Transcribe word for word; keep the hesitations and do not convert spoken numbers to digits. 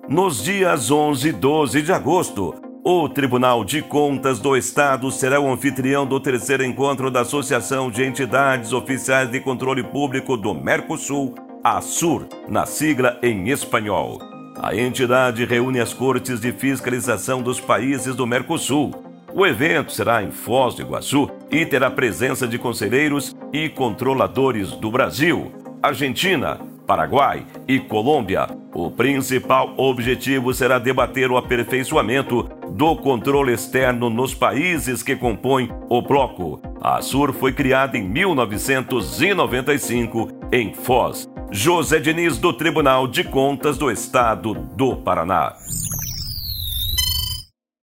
Nos dias onze e doze de agosto, o Tribunal de Contas do Estado será o anfitrião do terceiro encontro da Associação de Entidades Oficiais de Controle Público do Mercosul, ASUR, na sigla em espanhol. A entidade reúne as cortes de fiscalização dos países do Mercosul. O evento será em Foz do Iguaçu e terá presença de conselheiros e controladores do Brasil, Argentina, Paraguai e Colômbia. O principal objetivo será debater o aperfeiçoamento do controle externo nos países que compõem o bloco. A ASUR foi criada em mil novecentos e noventa e cinco em Foz. José Diniz, do Tribunal de Contas do Estado do Paraná.